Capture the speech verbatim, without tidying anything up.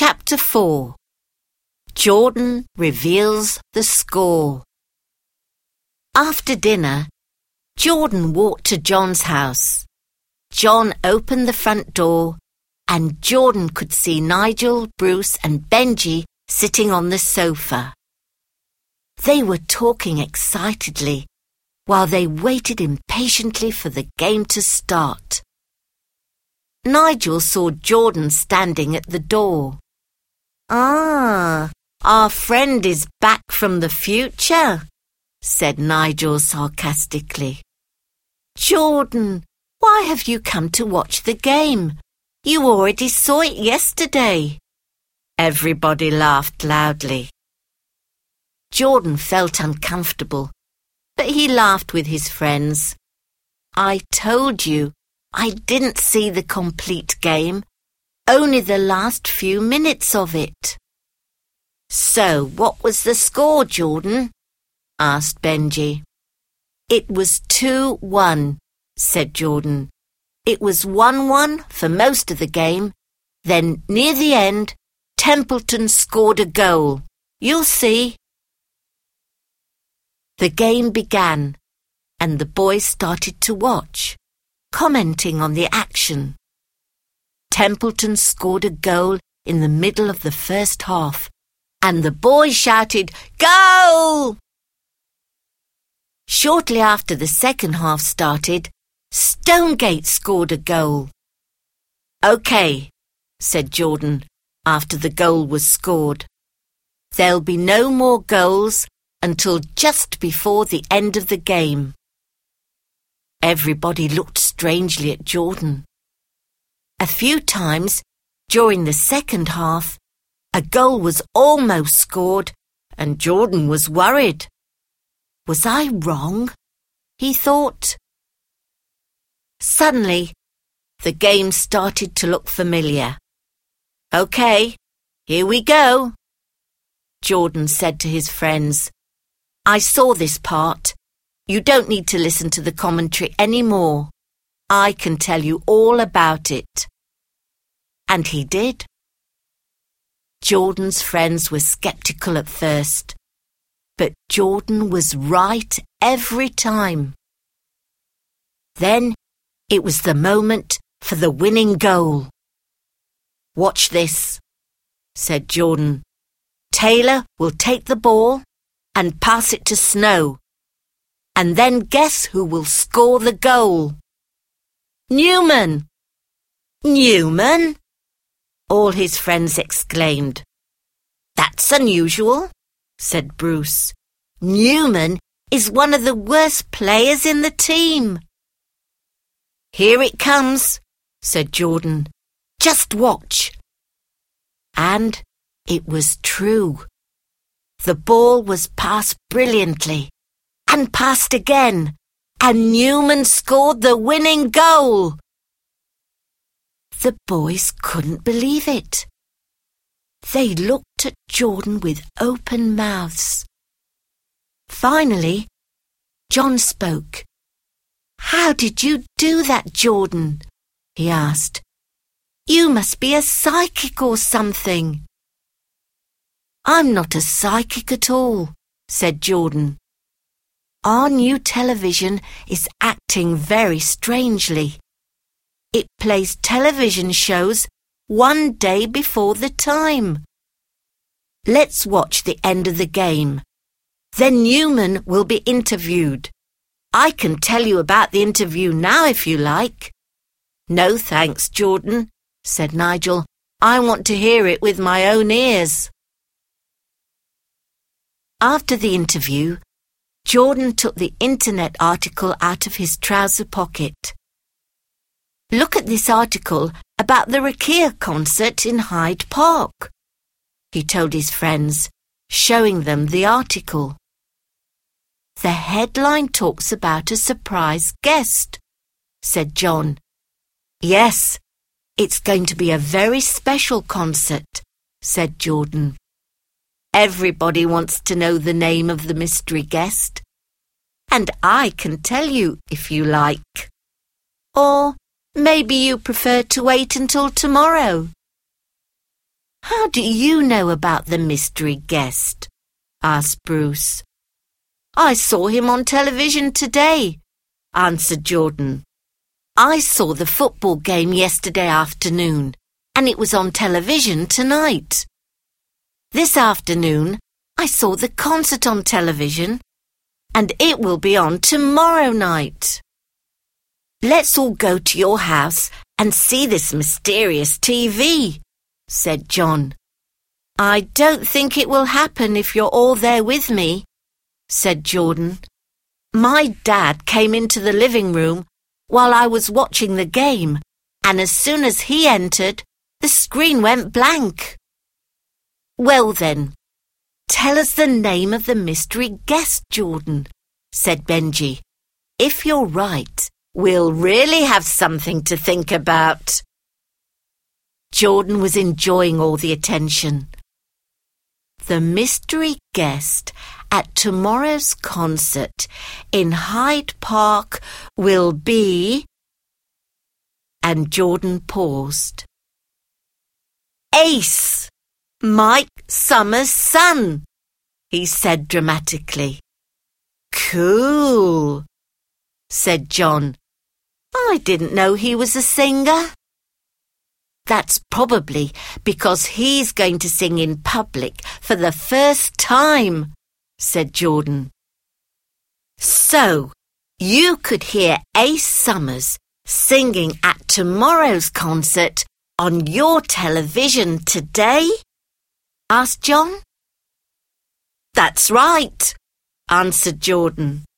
Chapter four. Jordan reveals the score. After dinner, Jordan walked to John's house. John opened the front door, and Jordan could see Nigel, Bruce and Benji sitting on the sofa. They were talking excitedly while they waited impatiently for the game to start. Nigel saw Jordan standing at the door. "Ah, our friend is back from the future," said Nigel sarcastically. "Jordan, why have you come to watch the game? You already saw it yesterday." Everybody laughed loudly. Jordan felt uncomfortable, but he laughed with his friends. "I told you I didn't see the complete game, only the last few minutes of it." "So what was the score, Jordan?" asked Benji. "It was two one, said Jordan. "It was one one for most of the game. Then, near the end, Templeton scored a goal. You'll see." The game began, and the boys started to watch, commenting on the action. Templeton scored a goal in the middle of the first half, and the boys shouted, "Goal!" Shortly after the second half started, Stonegate scored a goal. "OK," said Jordan after the goal was scored. "There'll be no more goals until just before the end of the game." Everybody looked strangely at Jordan. A few times during the second half, a goal was almost scored and Jordan was worried. Was I wrong? He thought. Suddenly, the game started to look familiar. "OK, here we go," Jordan said to his friends. "I saw this part. You don't need to listen to the commentary anymore. I can tell you all about it." And he did. Jordan's friends were skeptical at first, but Jordan was right every time. Then it was the moment for the winning goal. "Watch this," said Jordan. "Taylor will take the ball and pass it to Snow. And then guess who will score the goal?" "Newman!" "Newman?" all his friends exclaimed. "That's unusual," said Bruce. "Newman is one of the worst players in the team." "Here it comes," said Jordan. "Just watch." And it was true. The ball was passed brilliantly, and passed again, and Newman scored the winning goal. The boys couldn't believe it. They looked at Jordan with open mouths. Finally, John spoke. "How did you do that, Jordan?" he asked. "You must be a psychic or something." "I'm not a psychic at all," said Jordan. "Our new television is acting very strangely. It plays television shows one day before the time. Let's watch the end of the game. Then Newman will be interviewed. I can tell you about the interview now if you like." "No thanks, Jordan," said Nigel. "I want to hear it with my own ears." After the interview, Jordan took the internet article out of his trouser pocket. "Look at this article about the Rukia concert in Hyde Park," he told his friends, showing them the article. "The headline talks about a surprise guest," said John. "Yes, it's going to be a very special concert," said Jordan. "Everybody wants to know the name of the mystery guest. And I can tell you if you like. Or maybe you prefer to wait until tomorrow." How do you know about the mystery guest? Asked Bruce. I saw him on television today, answered Jordan. I saw the football game yesterday afternoon, and it was on television tonight. This afternoon, I saw the concert on television, and it will be on tomorrow night. Let's all go to your house and see this mysterious T V, said John. I don't think it will happen if you're all there with me, said Jordan. My dad came into the living room while I was watching the game, and as soon as he entered, the screen went blank. Well then, tell us the name of the mystery guest, Jordan, said Benji. If you're right, we'll really have something to think about. Jordan was enjoying all the attention. The mystery guest at tomorrow's concert in Hyde Park will be... And Jordan paused. Ace! Mike Summers' son, he said dramatically. Cool, said John. I didn't know he was a singer. That's probably because he's going to sing in public for the first time, said Jordan. So, you could hear Ace Summers singing at tomorrow's concert on your television today? Asked John. That's right, answered Jordan.